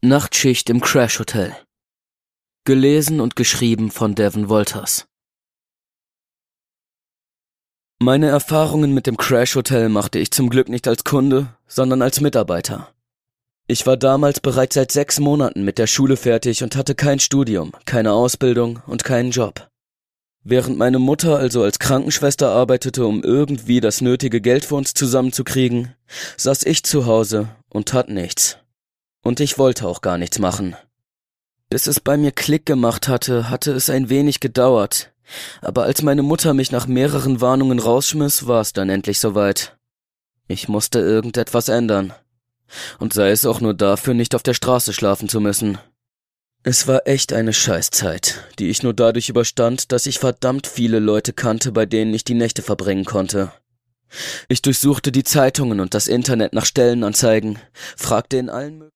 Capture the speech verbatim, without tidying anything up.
Nachtschicht im Crash Hotel. Gelesen und geschrieben von Devon Wolters. Meine Erfahrungen mit dem Crash Hotel machte ich zum Glück nicht als Kunde, sondern als Mitarbeiter. Ich war damals bereits seit sechs Monaten mit der Schule fertig und hatte kein Studium, keine Ausbildung und keinen Job. Während meine Mutter also als Krankenschwester arbeitete, um irgendwie das nötige Geld für uns zusammenzukriegen, saß ich zu Hause und tat nichts. Und ich wollte auch gar nichts machen. Bis es bei mir Klick gemacht hatte, hatte es ein wenig gedauert. Aber als meine Mutter mich nach mehreren Warnungen rausschmiss, war es dann endlich soweit. Ich musste irgendetwas ändern. Und sei es auch nur dafür, nicht auf der Straße schlafen zu müssen. Es war echt eine Scheißzeit, die ich nur dadurch überstand, dass ich verdammt viele Leute kannte, bei denen ich die Nächte verbringen konnte. Ich durchsuchte die Zeitungen und das Internet nach Stellenanzeigen, fragte in allen